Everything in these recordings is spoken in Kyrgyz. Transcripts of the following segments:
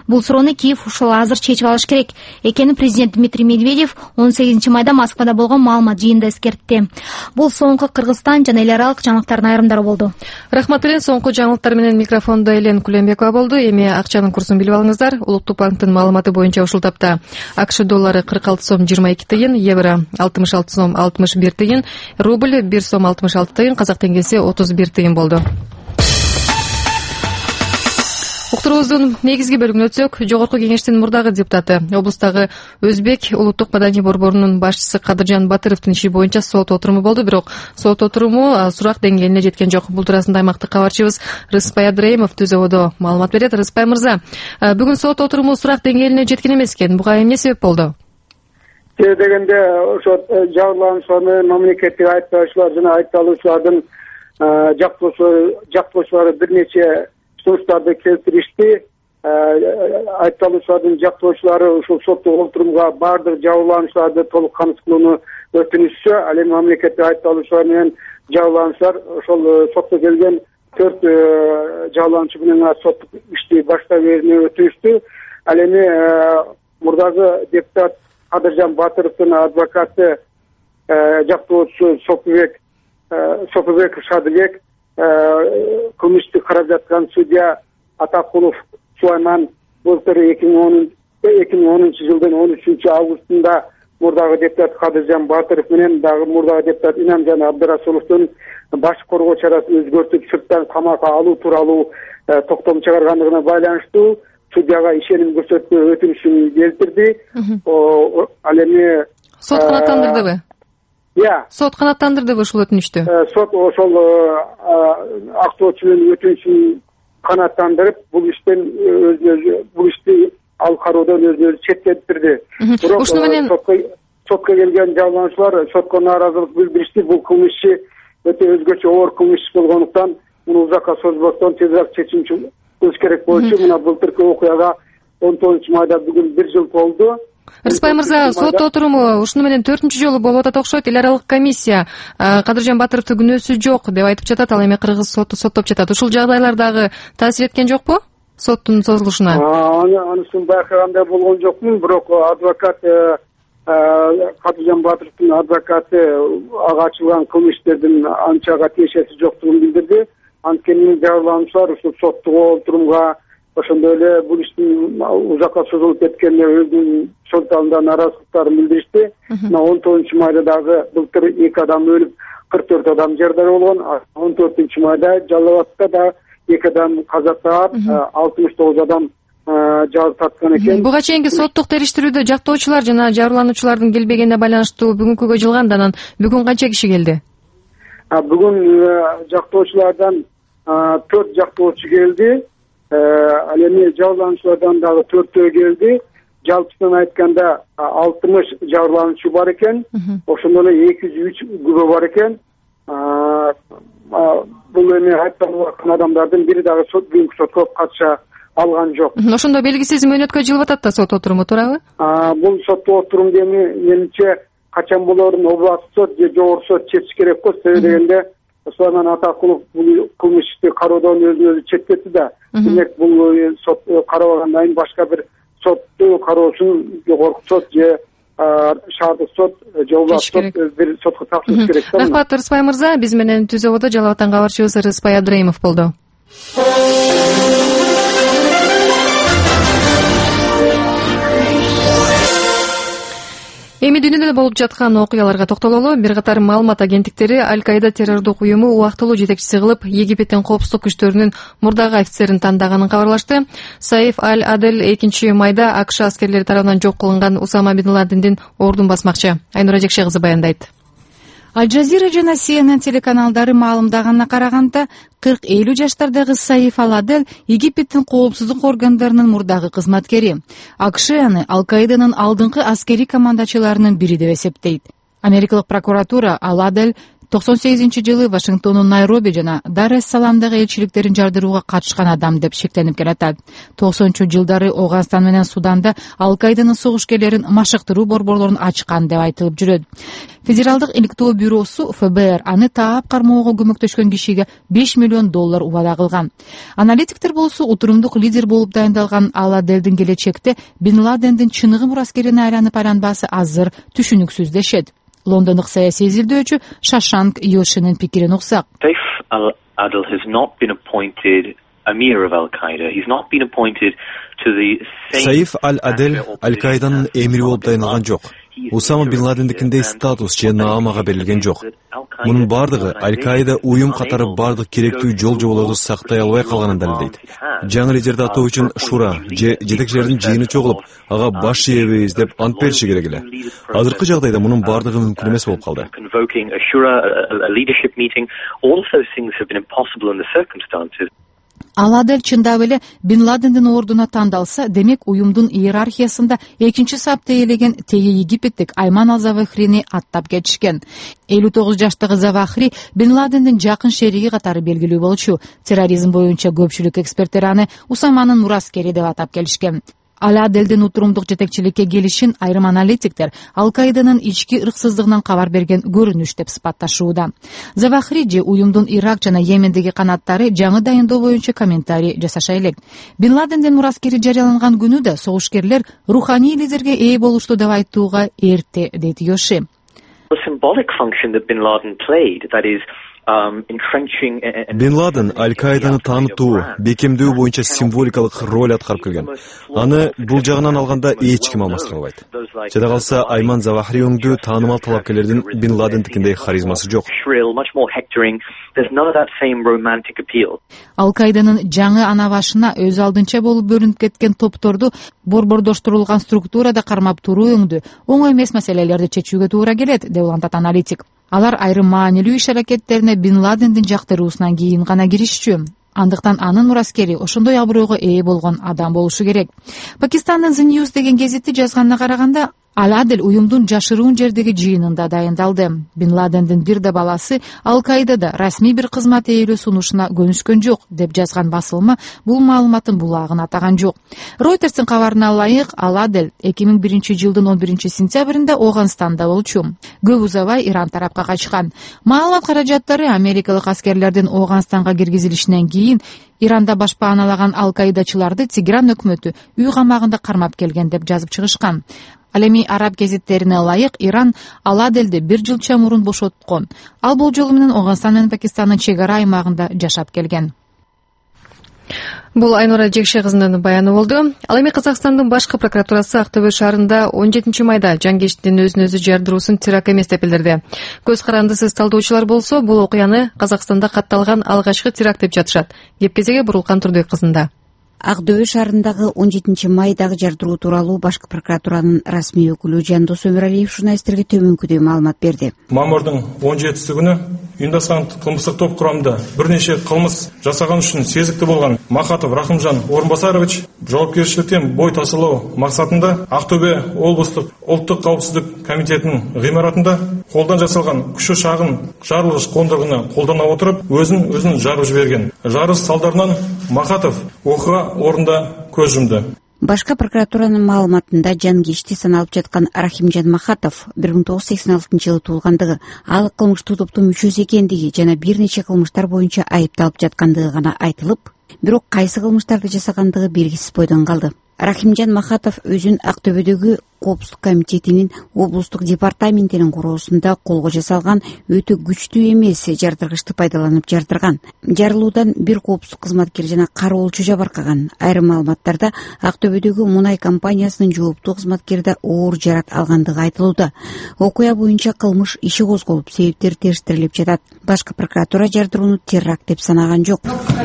Бул суроону Киев ушул азыр чечип алыш керек экенин президент Дмитрий Медведев 18 майда Москвада болгон маалымат жыйынында эскертти. Бул соңку Кыргызстан жана эл аралык жаңылыктардын айрымдары болду. Рахмат эле. Соңку жаңылыктар менен микрофондо Элен Кулембекова болду. Эми акчанын курсун билип алыңыздар. Улуттук банктын маалыматы боюнча ушул тапта АКШ доллары 46 сом 22 тыйын, евро 66 сом 61 тыйын, рубль 1 сом 66 тыйын, казак теңгеси 31 тыйын болду. Уктуруубуздун негизги бөлүгүнө өтсөк, Жогорку Кеңештин мурдагы депутаты, облустагы Өзбек улуттук маданий борборунун башчысы Кадыржан Батыровдун иши боюнча сот отуруму болду, бирок сот отуруму сурак деңгээлине жеткен жок. Бул туурасында аймактык кабарчыбыз Рыспай Абдраимов Түзөбодо маалымат берет. Рыспай мырза, бүгүн сот отуруму сурак деңгээлине жеткен эмес экен. Буга эмне себеп болду? Дегенде ошо жабырлануучулар, мамлекеттик айыптоочулар жана айыпталуучулардын жактоочулары бир нече сунуштарды келтиришти. Айыпталуучулардын жактоочулары ушул соттук отурумга баардык жабырлануучуларды толук камсыз кылууну өтүнүшчү. Ал эми мамлекеттик айыпталуучулар менен жабырлануучулар ошол сотко келген 4 жабырлануучу менен соттук ишти баштап берүүнү өтүнүштү. Ал эми мурдагы депутат Кадыржан Батыровдун адвокаты жактоочусу Сопубек Шадыбек, кылмышты карап жаткан судья Атакулов Сулайман былтыр 2010 жылдын 13 августунда мурдагы депутат Кадыржан Батыров менен дагы мурдагы депутат Инамжан Абдырасуловдун баш коргоо чарасын өзгөртүп сырттан камакка алуу тууралуу токтом чыгаргандыгына байланыштуу судьяга ишеним көрсөтпөө өтүнүшүн келтирди. Ал эми сот канааттандырдыбы? Сот канааттандырдыбы ушул өтүнүштү? Сот ошол актоочунун өтүнүшүн канааттандырып, бул ишти ал кароодон өзү четтетtirdi. Бирок сотко келген жабырлануучулар сотко нааразылык билдиришти. Бул кылмыш иши өтө өзгөчө оор кылмыш иш болгондуктан муну узакка созбостон тезирээк чечим кылыш керек болчу. Мына былтыркы окуяга 19 майда бүгүн 1 жыл болду. Рыспай мырза, сот отуруму ушуну менен 4-чү жолу болуп атат окшойт. Эл аралык комиссия Кадыржан Батыровдун күнөөсү жок деп айтып жатат. Ал эми кыргыз соту соттоп жатат. Ушул жагдайлар дагы таасир эткен жокпу соттун созулушуна? Анысын байкагандай болгон жокмун, бирок адвокат Кадыржан Батыровдун адвокаты ага ачылган кылмыштердин анчага тиешеси жоктугун билдирди. Анткени жабырлануучулар ушул соттук отурумга ошондой эле бул иштин узакка созулуп кеткенине өзүнүн сот залында нааразычылыктарын билдиришти. 19 майда дагы былтыр 2 адам өлүп, 44 адам жардара болгон. 14 майда Жалал Абадта да 2 адам каза таап, 69 адам жабыр тарткан экен. Буга чейинки соттук териштирүүдө жактоочулар жана жабырлануучулардын келбегенине байланыштуу бүгүнкүгө жылган, анан бүгүн канча киши келди? Бүгүн жактоочулардан 4 жактоочу келди. Ал эми жабырлануучулардан дагы 4 келди. Жалпысынан айтканда 60 жабырлануучу бар экен. Ошондой эле 203 күбө бар экен. Бул эми айыпталган адамдардын бири дагы бүгүнкү сотко катыша алган жок. Ошондо белгисиз мөөнөткө жылып атат да сот отуруму, туурабы? Бул соттук отурум менимче качан болорун областык сот же жогорку сот чечиш керек го. Себеби дегенде Сулайман Атакулов бул кылмыш ишти кароодон өзү четтетти да. Демек бул сот карабагандан кийин башка бир сотту кароосун жогорку сот же шаардык сот же областык сот бир сотко тапшырыш керек да. Рахмат Рыспай мырза. Биз менен Түзөбодо Жалал Абадтан кабарчыбыз Рыспай Абдраимов болду. Эми дүйнөдө болуп жаткан окуяларга токтололу. Бир катар маалымат агенттиктери Аль-Каида террордук уюму убактылуу жетекчиси кылып Египеттин коопсуздук күчтөрүнүн мурдагы офицерин тандаганын кабарлашты. Саиф Аль-Адель 2 майда АКШ аскерлери тарабынан жок кылынган Усама бин Ладендин ордун басмакчы. Айнура Жекше кызы баяндайт. Аль-Жазира жана CNN телеканалдары маалымдаганына караганда 40-50 жаштардагы Саиф Аль-Адель Египеттин коопсуздук органдарынын мурдагы кызматкери. АКШ аны Аль-Каиданын алдыңкы аскери командачыларынын бири деп эсептейт. Америкалык прокуратура Аль-Адель 98-жылы Вашингтондун Найроби жана Дар-эс-Саламдагы элчиликтерин жардырууга катышкан адам деп шектелип келатат. 90-жылдары Ооганстан менен Суданда Ал-Каиданын согушкерлерин машыктыруу борборлорун ачкан деп айтылып жүрөт. Федералдык иликтөө бюросу ФБР аны таап кармоого көмөктөшкөн кишиге $5 миллион убада кылган. Аналитиктер болсо утурумдук лидер болуп дайындалган Ал-Аделдин келечекте Бин Ладендин чыныгы мураскерине айланып азыр түшүнүксүз дешет. Лондондук саясий изилдөөчү Шашанк Йошинин пикирин уксак. Saif al-Adel has not been appointed Amir of Al-Qaeda. He's not been appointed to the same... Saif al-Adel Al-Qaedanын эмири болуп дайындалган жок. Усама Бин Ладендикиндей статус же наамага берилген жок. Мунун бардыгы Аль-Каида уюм катары бардык керектүү жол жоболорду сактай албай калганын далилдейт. Жаңы лидерди атоо үчүн Шура же жетекчилердин жыйыны чогулуп, ага баш ийебиз деп ант бериши керек эле. Азыркы жагдайда мунун бардыгы мүмкүн эмес болуп калды. Ал-Адел чындап эле Бин Ладендин ордуна тандалса, демек уюмдун иерархиясында экинчи сапты ээлеген теги египеттик Айман ал-Завахрини аттап кетишкен. 59 жаштагы Завахри Бин Ладендин жакын шериги катары белгилүү болчу. Терроризм боюнча көпчүлүк эксперттер аны Усаманын мураскери деп атап келишкен. Ал-Аделдин утурумдук жетекчиликке келишин айрым аналитиктер Ал-Каиданын ички ырксыздыгынан кабар берген көрүнүш деп сыпатташууда. Завахри же уюмдун Ирак жана Йемендеги канаттары жаңы дайындоо боюнча комментарий жасаша элек. Бин Ладендин мураскери жарыяланган күнү да согушкерлер руханий лидерге ээ болушту деп айтууга эрте, дейт Йоши. The symbolic function that Bin Laden played, that is, Бин Ладен Аль-Каиданы таанытуу, бекемдөө боюнча символикалык роль аткарып келген. Аны бул жагынан алганда эч ким алмастыра албайт. Жада калса Айман Завахри өңдүү таанымал талапкерлердин Бин Ладендикиндей харизмасы жок. Ал-Каиданын жаңы ана башына өз алдынча болуп бөлүнүп кеткен топторду борбордоштурулган структурада кармап туруу өңдү оңой эмес маселелерди чечүүгө туура келет, деп улантат аналитик. Алар айрым маанилүү иш-аракеттерине Бин Ладендин жактыруусунан кийин гана киришчү. Андыктан анын мураскери ошондой абройго ээ болгон адам болушу керек. Пакистандын The News деген гезити жазганына караганда, Ал-Адел уюмдун жашыруун жердеги жыйынында дайындалды. Бин Ладендин бир да баласы Ал-Каидада расмий бир кызмат ээлөө сунушуна көнүскөн жок, деп жазган басылма бул маалыматтын булагын атаган жок. Ройтерстин кабарына ылайык, Ал-Адел 2001-жылдын 11-сентябрында Ооганстанда болчу. Көп узабай Иран тарапка качкан. Маалымат каражаттары америкалык аскерлердин Ооганстанга киргизилишинен кийин Иранда башпааналаган Ал-Каидачыларды Тегеран өкмөтү үй камагында кармап келген деп жазып чыгышкан. Ал эми араб гезиттерине ылайык Иран Ал-Аделди 1 жылча мурун бошоткон. Ал бул жолу менен Ооганстан менен Пакистандын чек ара аймагында жашап келген. Бул Айнура Жекше кызынын баяны болду. Ал эми Казакстандын башкы прокуратурасы Актөбө шаарында 17 майда Жангештин өзүн өзү жардыруусун теракт эмес деп билдирди. Көз карандысыз талдоочулар болсо, бул окуяны Казакстанда катталган алгачкы теракт деп жатышат. Кепкезеге бурулган Турдой кызында. Актөбө шаарындагы 17 майдагы жардыруу тууралуу башкы прокуратуранын расмий өкүлү Жандос Өмүралиев журналисттерге төмөнкүдөй маалымат берди. Мамырдын 17-си күнү уюмдашкан кылмыштык топ курамында бир нече кылмыш жасаган үчүн сезиктүү болгон Махатов Рахымжан Орунбасарович жоопкерчиликтен бой тасалоо максатында Актөбө облустук улуттук коопсуздук комитетинин гымаратында колдон жасалган күчү шагын жарылгыч кондургуну колдоно отуруп өзүн жарып жиберген. Жарылыш салдарынан Махатов окуга орунда көз жумду. Башка прокуратуранын маалыматында Жангешти саналып жаткан Рахимжан Махатов 1986-жылы туулгандыгы, ал кылмыштуу топтун мүчөсү экендиги жана бир нече кылмыштар боюнча айыпталып жаткандыгы гана айтылып, бирок кайсы кылмыштарды жасагандыгы белгисиз бойдон калды. Рахимжан Махатов өзүн Актөбөдөгү коопсуздук комитетинин облустук департаментинин куроосунда колго жасалган өтө күчтүү эмес жардыргычты пайдаланып жардырган. Жарылуудан бир коопсуздук кызматкер жана кароолчу жабыркаган. Айрым маалыматтарда Актөбөдөгү мунай компаниясынын жооптуу кызматкери да оор жарат алгандыгы айтылууда. Окуя боюнча кылмыш иши козголуп, себептери териштирилип жатат. Башкы прокуратура жардырууну теракт деп санаган жок.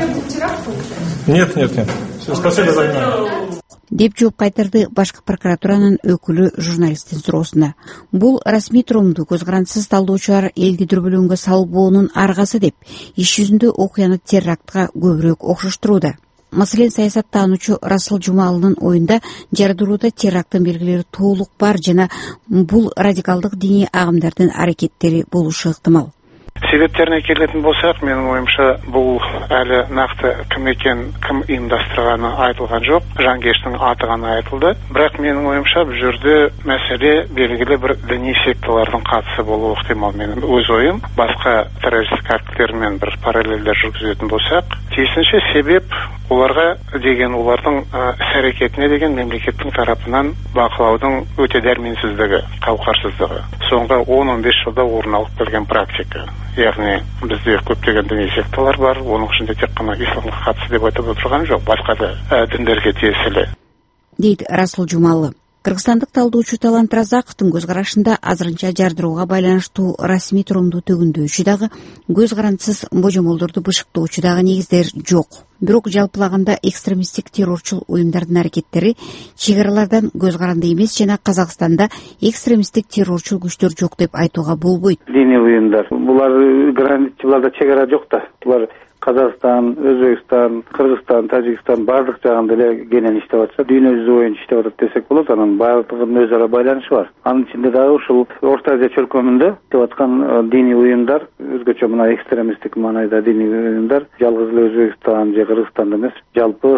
Нет. Спасибо за внимание. Деп жооп кайтарды башкы прокуратуранын өкүлү журналисттин суроосуна. Бул расмий турумду көз карандысыз талдоочулар элди дүрбөлөңгө салбоонун аргасы деп, иш жүзүндө окуяны терактка көбүрөөк окшоштурууда. Маселен, саясаттануучу Расыл Жумалынын оюнда жардырууда теракттын белгилери толук бар жана бул радикалдык диний агымдардын аракеттери болушу ыктымал. Себептеріне келетін болсақ, менің ойымша бұл әлі нақты кім екен, кім ұйымдастырғаны айтылған жоқ, жанкештің аты ғана айтылды. Бірақ менің ойымша бұл жерде мәселе белгілі бір діни секталардың қатысы болуы ықтимал. Менің өз ойым, басқа террористік актілермен бір параллельдер жүргізетін болсақ, тиісінше себеп оларға деген, олардың іс-әрекетіне деген мемлекеттің тарапынан бақылаудың өте дәрменсіздігі, қауқарсыздығы. Соңғы 10-15 жылда орын алып келген практика. Яғни бізде көптеген діни секталар бар, оның ішінде тек қана исламға қатысты деп айтып отырған жоқ, басқа да діндерге тиесілі. Дейді Расул Жумалы. Кыргызстандык талдоочу Талант Разаковдун көз карашында азырынча жардырууга байланыштуу расмий турумду төгүндөочү дагы, көз карандысыз божомолдорду бышыктоочу дагы негиздер жок. Бирок жалпылаганда экстремисттик террорчул уюмдардын аракеттери чек аралардан көз каранды эмес жана Казакстанда экстремисттик террорчул күчтөр жок деп айтууга болбойт. Диний уюмдар булар границаларда чек ара жок да. Булар Казакстан, Өзбекстан, Кыргызстан, Тажикстан бардык жагында эле кенен иштеп атышат. Дүйнө жүзү боюнча иштеп атат десек болот. Анын бардыгынын өз ара байланышы бар. Анын ичинде дагы ушул Орто Азия чөлкөмүндө иштеп аткан диний уюмдар, өзгөчө мына экстремисттик маанайда диний уюмдар жалгыз эле Өзбекстан же Кыргызстанда эмес, жалпы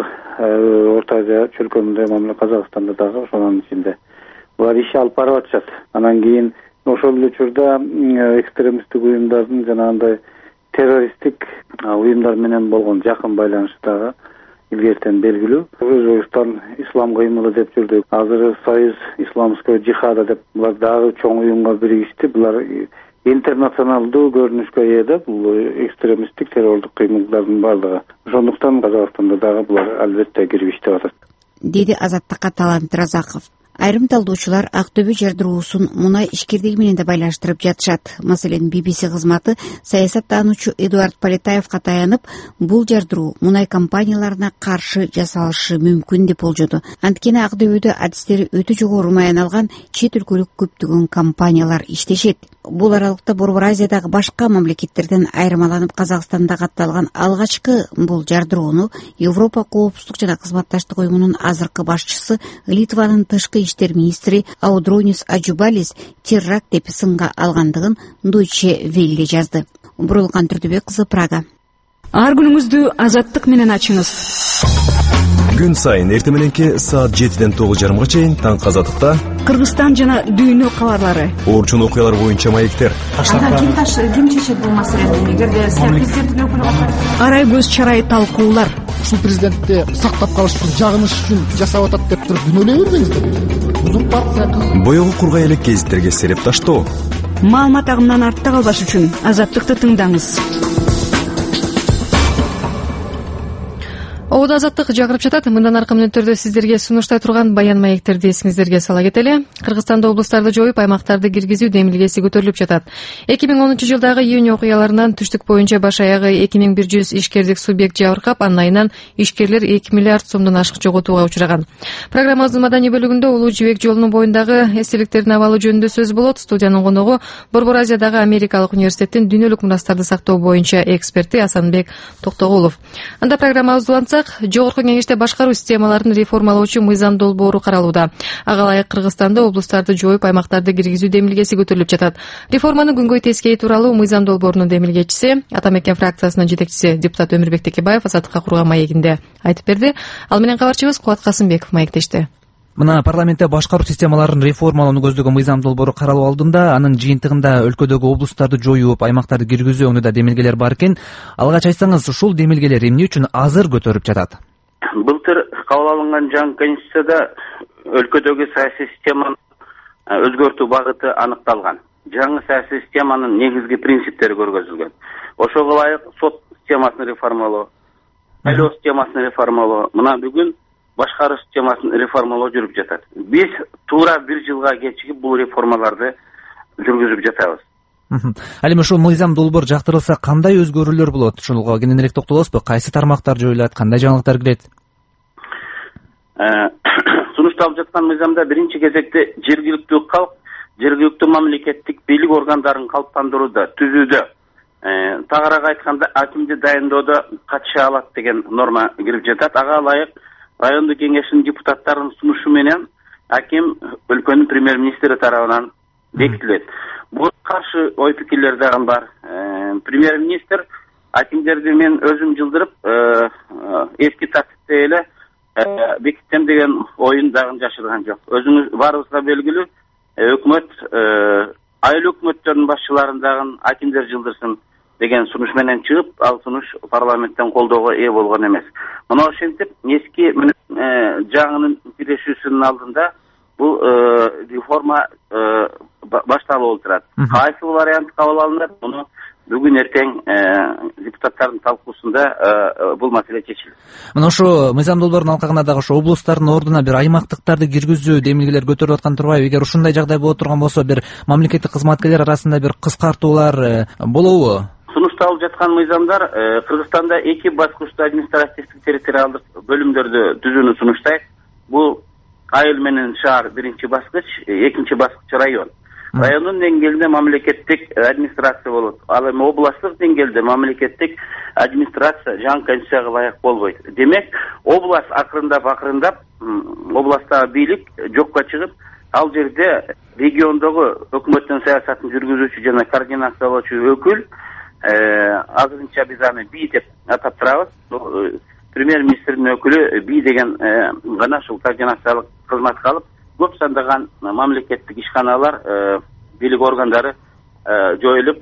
Орто Азия чөлкөмүндө, мына Казакстанда дагы ошонун ичинде булар иш алып барып атышат. Анан кийин ошол эле учурда экстремисттик уюмдардын жанагындай террористтик уюмдар менен болгон жакын байланышы дагы илгертен белгилүү. Өзбекстан ислам кыймылы деп жүрдү. Азыр Союз исламского джихада деп булар дагы чоң уюмга биригишти. Булар интернационалдуу көрүнүшкө ээ да, бул экстремисттик террорлук кыймылдардын бардыгы. Ошондуктан Казакстанда дагы булар албетте кирип иштеп атат. Деди Азаттыкка Талант Разаков. Айрым талдоочулар Актөбө жардыруусун мунай ишкердиги менен да байланыштырып жатышат. Маселен, BBC кызматы саясаттануучу Эдуард Полетаевга таянып, бул жардыруу мунай компанияларына каршы жасалышы мүмкүн деп болжоду. Анткени Актөбөдө адистери өтө жогору маян алган чет өлкөлүк көптөгөн компаниялар иштешет. Бул аралыкта Борбор Азиядагы башка мамлекеттерден айырмаланып Казакстанда катталган алгачкы бул жардырууну Европа коопсуздук жана кызматташтык уюмунун азыркы башчысы Литванын тышкы иштер министри Аудронис Аджубалис терракт деп сынга алгандыгын Deutsche Welle жазды. Бурулкан Түрдүбек кызы, Прага. Ар күнүңүздү азаттык менен ачыңыз. Күн сайын эртең мененки саат 7-ден 9:30 чейин Таңкы Азаттыкта Кыргызстан жана дүйнө кабарлары. Орчун окуялар боюнча маектер. Ким чечет бул маселени? Эгерде президенттин өкүлү арай көз чарай талкуулар. Ушул президентти сактап калыш үчүн, жагыныш үчүн жасап атат деп туруп күнөөлөй бербеңиздер. Узун партия Боёгу кургай элек гезиттерге сереп таштоо. Маалымат агымынан артта калбаш үчүн Азаттыкты тыңдаңыз. Оодо азаттык жагырып жатат. Мындан аркы мүнөттөрдө сиздерге сунуштай турган баян маектерди эсиңиздерге сала кетели. Кыргызстанда облустарды жоюп, аймактарды киргизүү демилгеси көтөрүлүп жатат. 2010-жылдагы июнь окуяларынан түштүк боюнча баш аягы 2100 ишкердик субъект жабыркап, анын айынан ишкерлер 2 миллиард сомдон ашык жоготууга учураган. Программабыздын маданий бөлүгүндө Улуу Жибек жолунун боюндагы эстеликтердин абалы жөнүндө сөз болот. Студиянын коногу Борбор Азиядагы Америкалык университеттин дүйнөлүк мурастарды сактоо боюнча эксперти Асанбек Токтогулов. Анда программабызды улантсак, Жогорку Кеңеште башкаруу системаларын реформалоочу мыйзам долбоору каралууда. Ага ылайык Кыргызстанда облустарды жоюп, аймактарды киргизүү демилгеси көтөрүлүп жатат. Реформаны күнгөй тескей тууралуу мыйзам долбоорунун демилгечиси, Атамекен фракциясынын жетекчиси депутат Өмүрбек Текебаев Азаттыкка курган маегинде айтып берди. Ал менен кабарчыбыз Кубат Касымбеков маектешти. Мына парламентте башкаруу системаларын реформалоону көздөгөн мыйзам долбоору каралуу алдында, анын жыйынтыгында өлкөдөгү облустарды жоюп, аймактарды киргизүү жөнүндө демилгелер бар экен. Алгач айтсаңыз, ушул демилгелер эмне үчүн азыр көтөрүп жатат? Былтыр кабыл алынган жаңы конституцияда өлкөдөгү саясий системанын өзгөртүү багыты аныкталган. Жаңы саясий системанын негизги принциптери көргөзүлгөн. Ошого ылайык сот системасын реформалоо, сайлоо системасын реформалоо, мына бүгүн башкаруу системасын реформалоо жүрүп жатат. Биз туура 1 жылга кечигип бул реформаларды жүргүзүп жатабыз. Ал эми ушул мыйзам долбоор жактырылса кандай өзгөрүүлөр болот? Ушуга кененирээк токтолосузбу? Кайсы тармактар жоюлат, кандай жаңылыктар кирет? Сунушталып жаткан мыйзамда биринчи кезекте жергиликтүү калк, жергиликтүү мамлекеттик бийлик органдарын калыптандырууда, түзүүдө, тагыраак айтканда акимди дайындоодо катыша алат деген норма кирип жатат. Ага ылайык райондук кеңештин депутаттарынын сунушу менен аким өлкөнүн премьер-министри тарабынан бекитилет. Буга каршы ой пикирлер дагы бар. премьер-министр акимдерди мен өзүм жылдырып эски тартипте эле бекиттем деген оюн дагы жашырган жок. Өзүңүз баарыбызга белгилүү, өкмөт айыл өкмөттөрдүн башчыларын дагы акимдер жылдырсын деген сунуш менен чыгып, ал сунуш парламенттен колдоого ээ болгон эмес. Мына ошентип эски менен жаңынын биришүүсүнүн алдында бул реформа башталып отурат. Кайсы вариант кабыл алынат, муну бүгүн эртең депутаттардын талкуусунда бул маселе чечилет. Мына ошо мыйзам долбоорун алкагында дагы ошо облустардын ордуна бир аймактыктарды киргизүү демилгелер көтөрүлүп аткан турбайбы? Эгер ушундай жагдай боло турган болсо, бир мамлекеттик кызматкерлер арасында бир кыскартуулар болобу? Сунушталып жаткан мыйзамдар Кыргызстанда 2 баскычтуу административдик территориалдык бөлүмдөрдү түзүүнү сунуштайт. Бул айыл менен шаар биринчи баскыч, экинчи баскыч район. Райондун деңгээлинде мамлекеттик администрация болот. Ал эми областтык деңгээлде мамлекеттик администрация жаңы конституцияга ылайык болбойт. Демек, область акырындап областтагы бийлик жокко чыгып, ал жерде региондогу өкмөттүн саясатын жүргүзүүчү жана координациялоочу өкүл, азырынча биз аны бий деп атап турабыз. Премьер-министрдин өкүлү бий деген гана ушул координациялык кызматка алып, көп сандаган мамлекеттик ишканалар, бийлик органдары жоюлуп,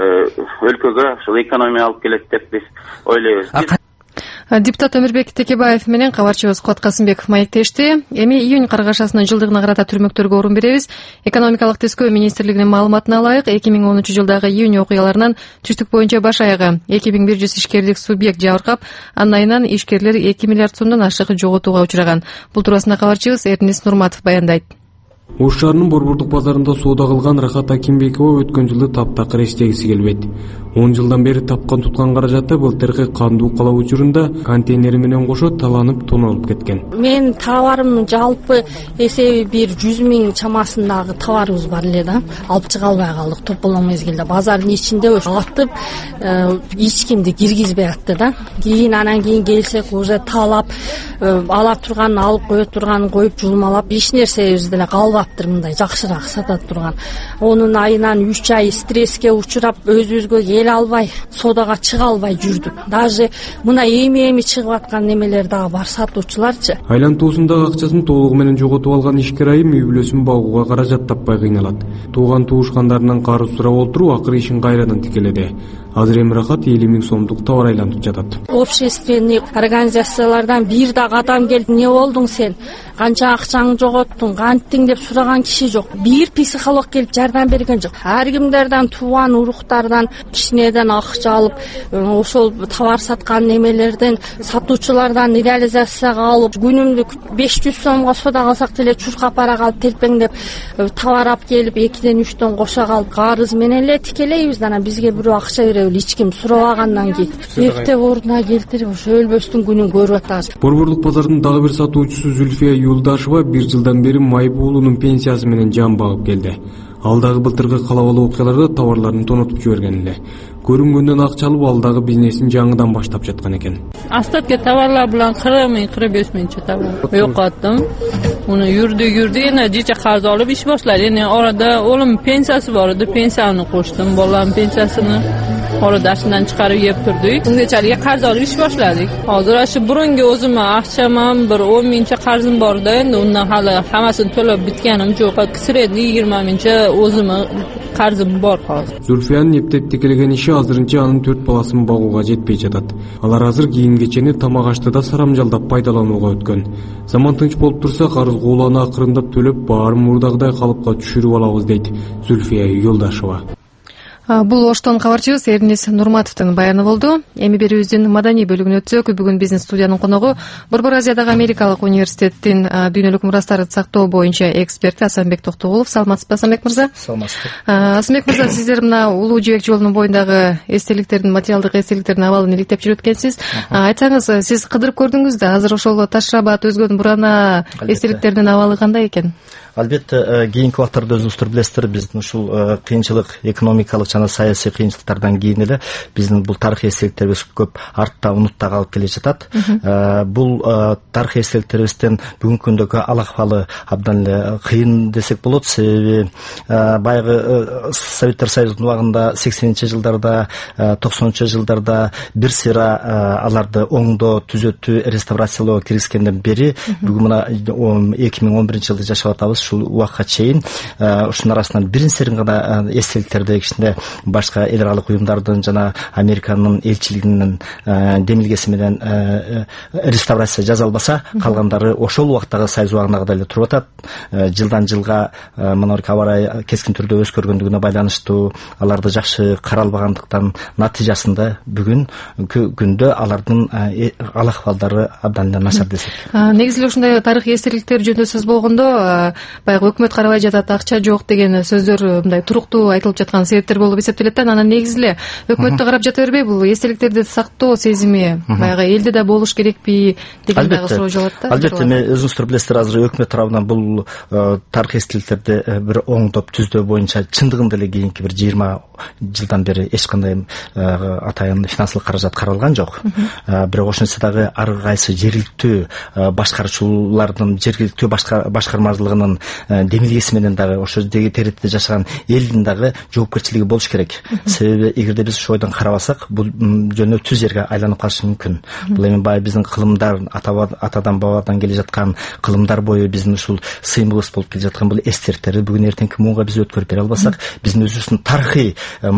өлкөгө ушул экономия алып келет деп биз ойлойбуз. Депутат Өмүрбек Текебаев менен кабарчыбыз Кубат Касымбеков маектешти. Эми июнь каргашасынын жылдыгына карата түрмөктөргө орун беребиз. Экономикалык тескөө министрлигинин маалыматына ылайык, 2010 жылдагы июнь окуяларынан түштүк боюнча баш аягы 2100 ишкерлик субъект жабыркап, анын айынан ишкерлер 2 миллиард сомдон ашык жоготууга учураган. Бул туурасында кабарчыбыз Эрнис Нурматов баяндайт. Ош шаарынын Борбордук базарында соода кылган Рахат Акимбекова өткөн жылды таптакыр эстегиси келбейт. 10 жылдан бери тапкан туткан каражаты былтыркы кандуу кала учурунда контейнери менен кошо таланып тонолуп кеткен. Мен товарымдын жалпы эсеби бир 100 000 чамасындагы товарыбыз бар эле да. Алып чыга албай калдык тополон мезгилде. Базардын ичинде атып, эч кимди киргизбей атты да. Анан кийин келсек уже талап, ала турганын алып кое турганын коюп жулмалап, эч нерсебиз деле калбаптыр мындай жакшыраак сатат турган. Онун айынан 3 ай стресске учурап, өзүбүзгө келе албай, соодага чыга албай жүрдүк. Даже мына эми чыгып аткан немелер дагы бар, сатуучуларчы. Айлантуусундагы акчасын толугу менен жоготуп алган ишкер айым үй бүлөсүн багууга каражат таппай кыйналат. Тууган туушкандарынан карыз сурап отуруп, акыры ишин кайрадан тикеледи. Азыр эми Рахат 50 000 сомдук товар айлантып жатат. Общественный организациялардан бир дагы адам келип, "Не болдуң сен? Канча акчаңды жоготтуң? Канттиң?" деп сураган киши жок. Бир психолог келип жардам берген жок. Ар кимдерден, тууган уруктардан кичинеден акча алып, ошол товар саткан немелерден, сатуучулардан реализацияга алып, күнүмдүк 500 сомго соода кылсак деле чуркап бара калып телпеңдеп товар алып келип 2ден 3дөн кошо калып карыз менен эле тикелейбиз. Анан бизге бирөө акча беребил, эч ким сурабагандан кийин мектеп ордуна келтирип ошо өлбөстүн күнүн көрүп атабыз. Борбордук базардын дагы бир сатуучусу Зүлфия Юлдашева 1 жылдан бери майып уулунун пенсиясы менен жан багып келди. Ал дагы былтыркы калабалуу окуяларда товарларын тонотуп жиберген эле. Көрүнгөндөн акча алып, ал дагы бизнесин жаңыдан баштап жаткан экен. Остатки товарлар bilan 40 000 товар yo'qotdim. Uni yurdi yana jicha qarz olib ish boshladi. Endi orada o'g'lim pensiyasi bor edi, pensiyani qo'shdim, bolalarning pensiyasini orada ashundan chiqarib yeb turdik. Ungacha qarz olib ish boshladik. Hozir shu burungi o'zimga aqcham ham bir 10 mingcha qarzim borda, endi undan hali hammasini to'lab bitganim yo'q. Sredni 20 mingcha o'zimga qarzim bor hozir. Zulfiyanын эптеп текелеген иши азырынча анын 4 баласын багууга жетпей жатат. Алар азыр кийим-кечени тамак аштыда сарамжалдап пайдаланууга өткөн. Заман тынч болуп турса, карыз кууланы акырындап төлөп, баарын мурдагыдай калыпка түшүрүп алабыз дейт Зүлфия Юлдашева. Бул Оштон кабарчыбыз Эрнис Нурматовдун баяны болду. Эми берүүбүздүн маданий бөлүгүнө өтсөк, бүгүн биздин студиянын коногу Борбор Азиядагы Америкалык университеттин дүйнөлүк мурастарды сактоо боюнча эксперти Асанбек Токтогулов. Саламатсызбы, Асанбек мырза? Саламатсызбы. Асанбек мырза, сиздер мына Улуу Жибек жолунун боюндагы эстеликтердин, материалдык эстеликтердин абалын иликтеп жүрөт экенсиз. Айтсаңыз, сиз кыдырып көрдүңүз да, азыр ошол Ташрабат, өзгөн Бурана эстеликтердин абалы кандай экен? Албетте, кийинки убактарда өзүңүздөр билесиздер, биздин ушул кыйынчылык, экономикалык жана саясий кыйынчылыктардан кийин эле биздин бул тарыхый эстеликтерибиз көп артта унутта калып келе жатат. Бул тарыхый эстеликтерибизден бүгүнкү күндөгү ал акыбалы абдан эле кыйын десек болот. Себеби баягы Советтер Союзунун убагында 80-жылдарда, 90-жылдарда бир сыйра аларды оңдоо, түзөтүү, реставрациялоо киргизгенден бери бүгүн мына 2011-жылды жашап атабыз. Ушул убакка чейин ушунун арасынан бирин-сирин гана эстеликтерди кичине башка эл аралык уюмдардын жана Американын элчилигинин демилгеси менен реставрация жасалбаса, калгандары ошол убактагы Союз убагындагыдай эле туруп атат. Жылдан жылга мына аба ырайы кескин түрдө өзгөргөндүгүнө байланыштуу, аларды жакшы каралбагандыктан натыйжасында бүгүнкү күндө алардын ал акыбалдары абдан эле начар десек. Негизи эле ушундай тарыхый эстеликтер жөнүндө сөз болгондо, баягы өкмөт карабай жатат, акча жок деген сөздөр мындай туруктуу айтылып жаткан себептер болуп эсептелет да. Анан негизи эле өкмөттө карап жата бербей, бул эстеликтерди сактоо сезими баягы элде да болуш керекпи деген дагы суроо болот да. Албетте, өзүңүздөр билесиздер, азыр өкмөт тарабынан бул тарыхый эстеликтерди бир оңдоп түздөө боюнча чындыгында эле кийинки бир 20 жылдан бери эч кандай атайын финансылык каражат каралган жок. Бирок ошентсе дагы ар кайсы жергиликтүү башкаруучулардын, жергиликтүү башкармачылыгынын демилгеси менен дагы ошо теритте жашаган элдин дагы жоопкерчилиги болуш керек. Себеби эгерде биз ошол ойдон карабасак, бул жөнөкөй жерге айланып калышы мүмкүн. Бул эми баягы биздин кылымдар, атадан бабадан келе жаткан кылымдар бою биздин ушул сыймылыбыз болуп келе жаткан бул эстеликтерди бүгүн эртеңки муунга биз өткөрүп бере албасак, биздин өзүбүздүн тарыхый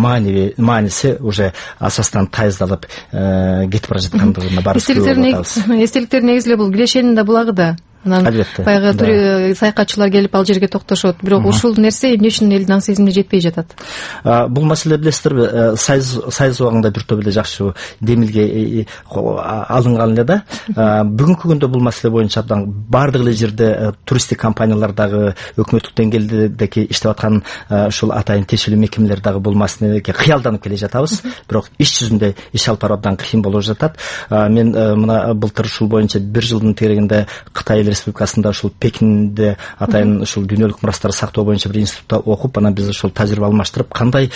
мааниси уже асастан тайыздалып кетип бара жаткандыгына баары эстеликтер негизи эле бул Килешенин да булагы да. Албетте. Баягы саякатчылар келип ал жерге токтошот. Бирок ушул нерсе эмне үчүн элдин аң сезимине жетпей жатат? Бул маселе билесиздерби, Союз убагында бир топ эле жакшы демилге алынган эле да. Бүгүнкү күндө бул маселе боюнча абдан бардык эле жерде туристтик компаниялар дагы, өкмөттүк деңгээлдеги иштеп аткан ушул атайын тиешелүү мекемелер дагы бул маселеге кыялданып келе жатабыз. Бирок иш жүзүндө иш алып баруу абдан кыйын болуп жатат. Мен мына былтыр ушул боюнча бир жылдын тегерегинде Кытай Республикасында ушул Пекинде атайын ушул дүйнөлүк мурастарды сактоо боюнча бир институтта окуп, анан биз ушул тажрыйба алмаштырып, кандай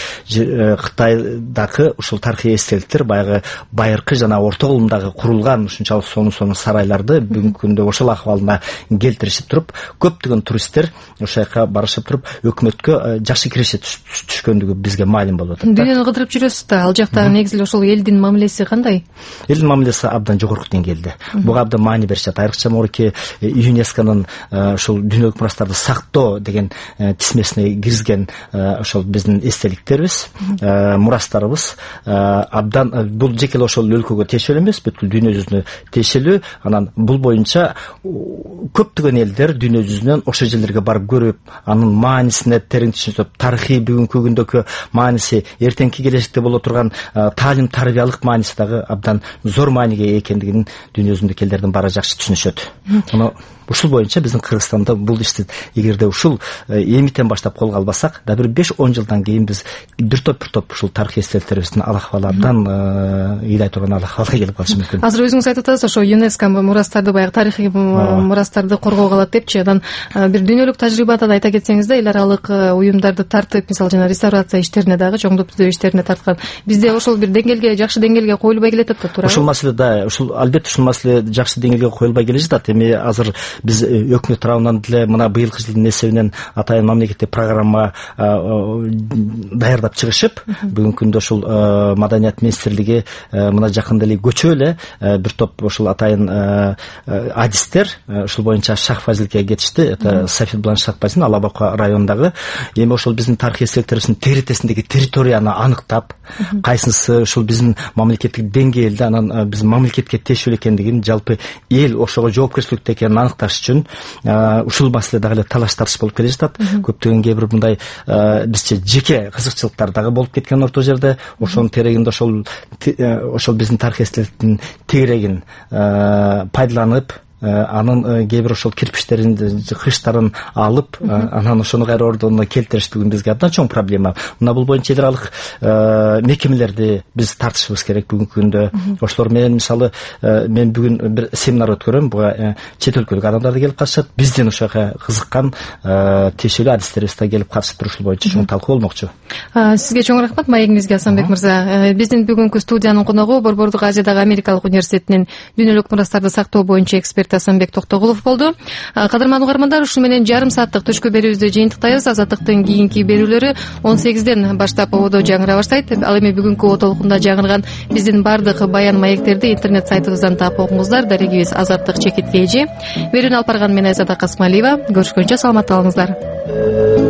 Кытайдагы ушул тарыхый эстеликтер баягы байыркы жана орто кылымдагы курулган ушунчалык сонун сарайларды бүгүнкү күндө ошол акыбалына келтиришип туруп, көптөгөн туристтер ошол жака барышып туруп, өкмөткө жакшы киреше түшкөндүгү бизге маалим болуп атат. Дүйнөнү кыдырып жүрөсүз да, ал жакта негизи эле ошол элдин мамилеси кандай? Элдин мамилеси абдан жогорку деңгээлде. Буга абдан маани беришет. Айрыкча морки ЮНЕСКОнун ушул дүйнөлүк мурастарды сактоо деген тизмесине киргизген ошол биздин эстеликтерибиз, мурастарыбыз абдан бул жеке эле ошол өлкөгө тиешелүү эмес, бүткүл дүйнө жүзүнө тиешелүү. Анан бул боюнча көптөгөн элдер дүйнө жүзүнөн ошол жерлерге барып көрүп, анын маанисине терең түшүнүп, тарыхый бүгүнкү күндөгү мааниси, эртеңки келечекте боло турган таалим тарбиялык мааниси дагы абдан зор мааниге экендигин дүйнө жүзүндөгү элдердин баары жакшы түшүнүшөт. Ушул боюнча биздин Кыргызстанда бул ишти эгерде ушул эмитен баштап колго албасак, да бир 5-10 жылдан кийин биз бир топ ушул тарыхый эстеликтерибиздин ал акыбалардан ыйдай турган ал акыбалга келип калышы мүмкүн. Азыр өзүңүз айтып атасыз, ошо ЮНЕСКО мурастарды, баягы тарыхый мурастарды коргоого алат депчи. Анан бир дүйнөлүк тажрыйбадан айта кетсеңиз да, эл аралык уюмдарды тартып, мисалы жана реставрация иштерине дагы, чоңдоп түзөө иштерине тарткан. Бизде ошол бир деңгээлге, жакшы деңгээлге коюлбай келет да, туура. Ушул маселе да, албетте ушул маселе жакшы деңгээлге коюлбай келе жатат. Эми азыр биз өкмөт тарабынан деле мына быйылкы жылдын эсебинен атайын мамлекеттик программа даярдап чыгышып, бүгүнкү күндө ушул маданият министрлиги мына жакында эле көчө эле бир топ ушул атайын адистер ушул боюнча Шах-Фазилге кетишти. Это Сафит Блан Шах-Фазил, Алабака районундагы. Эми ошол биздин тарыхый эстеликтерибиздин теритесиндеги территорияны аныктап, кайсысы ушул биздин мамлекеттик деңгээлде, анан биздин мамлекетке тиешелүү экендигин, жалпы эл ошого жоопкерчиликте экенин аныкташ үчүн ушул маселе дагы эле талаш тартыш болуп келе жатат. Көптөгөн кээ бир мындай бизче жеке кызыкчылыктар дагы болуп кеткен орто жерде. Ошонун тегерегинде ошол биздин тарыхый эстеликтин тегерегин пайдаланып, анын кээ бир ошол кирпичтерин кыштарын алып анан ошону кайра ордуна келтириштиги бизге абдан чоң проблема. Мына бул боюнча эл аралык мекемелерди биз тартышыбыз керек бүгүнкү күндө. Ошолор менен мисалы мен бүгүн бир семинар өткөрөм, буга чет өлкөлүк адамдар да келип катышат, биздин ошого кызыккан тиешелүү адистерибиз да келип катышып туруп ушул боюнча чоң талкуу болмокчу. Сизге чоң рахмат маегиңизге, Асанбек мырза. Биздин бүгүнкү студиянын коногу Борбордук Азиядагы Америкалык университетинин дүйнөлүк мурастарды сактоо боюнча эксперт Асанбек Токтогулов болду. Кадырман угармандар, ушуну менен жарым сааттык түшкү берүүбүздү жыйынтыктайбыз. Азаттыктын кийинки берүүлөрү 18ден баштап ободо жаңыра баштайт. Ал эми бүгүнкү обо толкунда жаңырган биздин бардык баян маектерди интернет сайтыбыздан таап окуңуздар. Дарегибиз Азаттык чекит эже. Берүүнү алып барган мен Айзада Касмалиева. Көрүшкөнчө саламатта болуңуздар.